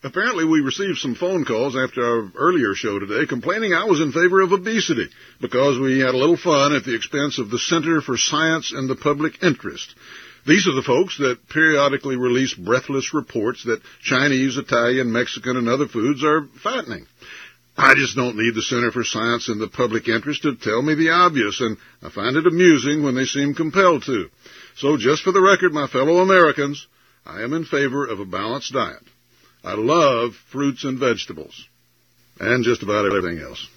Apparently, we received some phone calls after our earlier show today complaining I was in favor of obesity because we had a little fun at the expense of the Center for Science and the Public Interest. These are the folks that periodically release breathless reports that Chinese, Italian, Mexican, and other foods are fattening. I just don't need the Center for Science and the Public Interest to tell me the obvious, and I find it amusing when they seem compelled to. So just for the record, my fellow Americans, I am in favor of a balanced diet. I love fruits and vegetables, and just about everything else.